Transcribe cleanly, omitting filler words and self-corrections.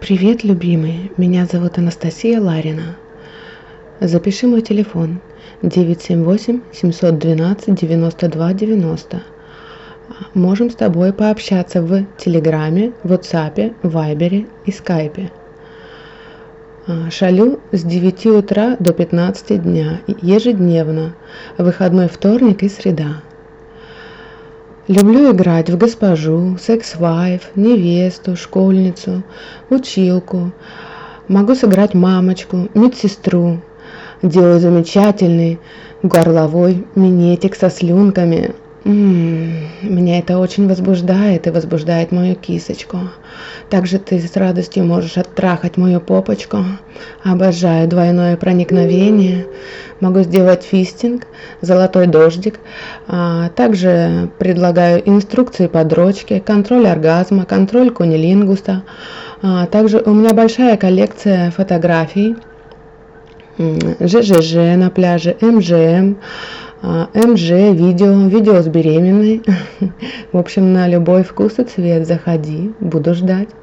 Привет, любимый. Меня зовут Анастасия Ларина. Запиши мой телефон 978-712-92-90. Можем с тобой пообщаться в Телеграме, Ватсапе, Вайбере и Скайпе. Шалю с 9 утра до 15 дня, ежедневно, выходной вторник и среда. Люблю играть в госпожу, секс-вайф, невесту, школьницу, училку. Могу сыграть мамочку, медсестру. Делаю замечательный горловой минетик со слюнками. Меня это очень возбуждает и возбуждает мою кисочку. Также ты с радостью можешь оттрахать мою попочку. Обожаю двойное проникновение. Могу сделать фистинг, золотой дождик. Также предлагаю инструкции по дрочке, контроль оргазма, контроль кунилингуса. Также у меня большая коллекция фотографий. ЖЖ на пляже, МЖМ, видео с беременной. В общем, на любой вкус и цвет заходи, буду ждать.